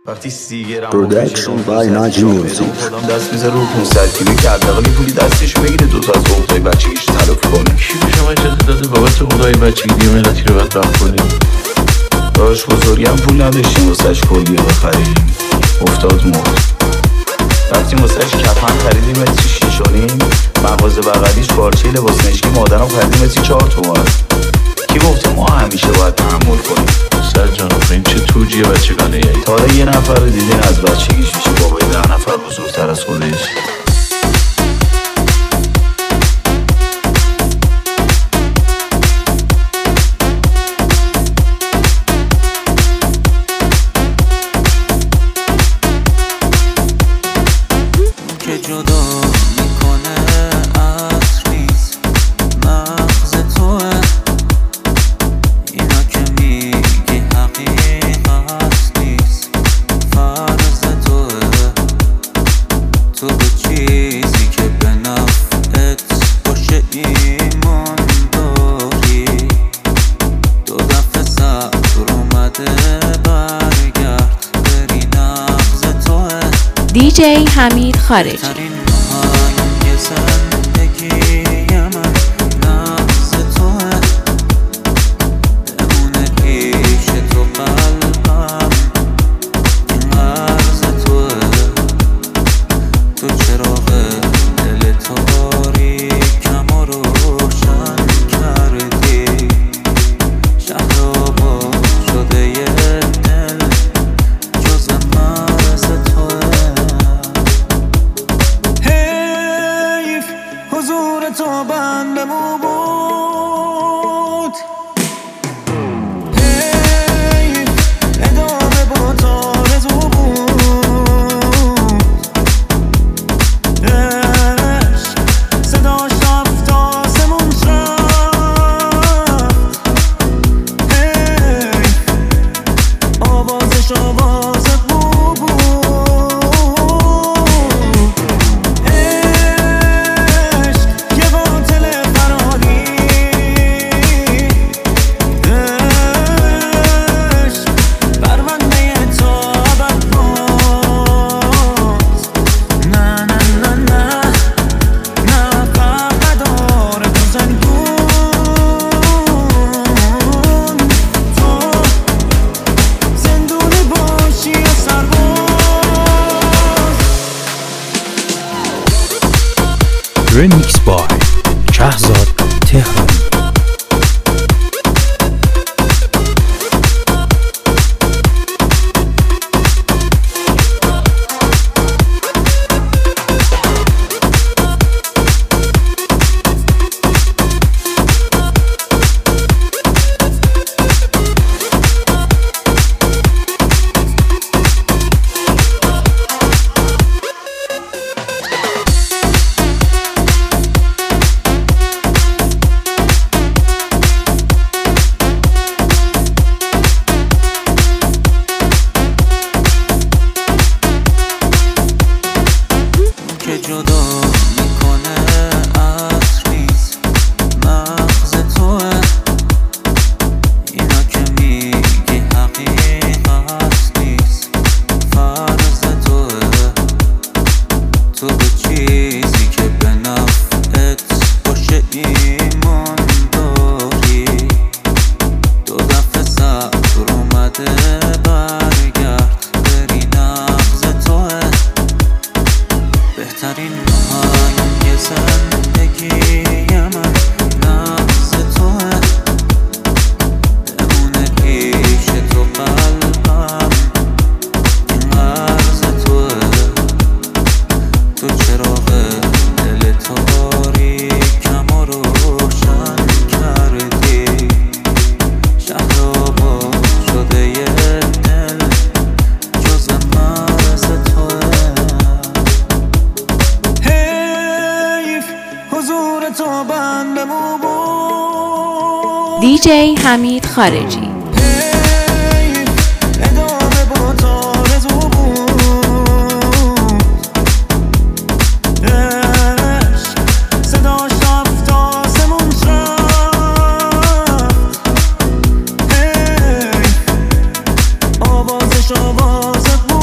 وقتی سیگرم Production by Naji Music. خودم دست میذاره رو 500 کیلو که حداقل یه پولی دستشو بگیره دوتا از عقدای بچگیش تلافی کنه. کی به شما اجازه داده بابت عقدای بچگی ملتی رو بدبخت کنیم؟ داش بزرگی هم پول نداشتیم واسش کلیه بخریم، افتاد مرد. وقتی واسش کفن خریدیم متری 6.5، مغازه بغلیش پارچه لباس مشکی مادرم خریدیم متری 4 تومن. کی گفته ما همیشه باید تحمل کنیم؟ سر جان آخه این چه توجیه بچگانه یه تا حالا یه نفر رو دیدین از بچگیش میشه بابای 10 نفر بزرگتر از خودش؟ که جدا میکنه عطر نیست مغز توه، اینا که میگی حقیقت نیست فرض توه. تو به چیزی که به نفعت باشه ایمان داری، دو دفعه صبر اومده برگرد بری نبض توه. دیجی حمید خارجی. ترین آهنگ زندگی من نبض توه، بمونه پیش تو قلبم این عرض توه. تو چراغ دل تاریکم و روشن کردی، شهر آباد شده یه دل جز مرز توه. حضور تو بندمو بود، حیف ادامه با تارزو بود. عشق صداش رفت آسمون رفت، حیف آوازش آواز بو بود. Remix by Shahzad Tehran. که جدا میکنه عطر نیست مغز توه، اینا که میگی حقیقت نیست فرض توه. تو به چیزی که به نفعت باشه ایمان داری، دو دفعه صبر اومده برگرد بری نبض توه. بهترین آهنگ زندگی من نبض توه، بمونه پیش تو قلبم این عرض توه. تو چراغ دل تاریکم و روشن کردی، شهر آباد شده یه دل جز مرز توه. حضور تو بندمو بود، دیجی حمید خارجی. ادامه با تارزو بود. عشق صداش رفت آسمون رفت، حیف آوازش آواز بود.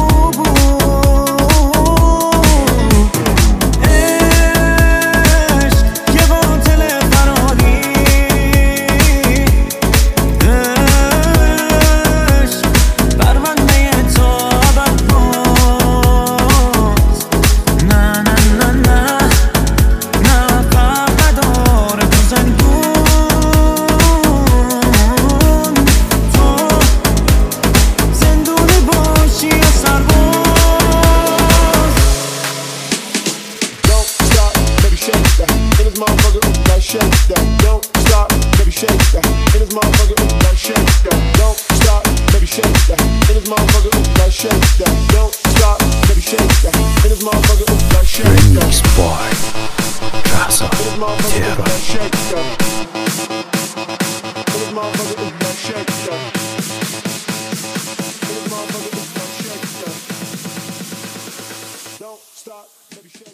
stop, baby, shake.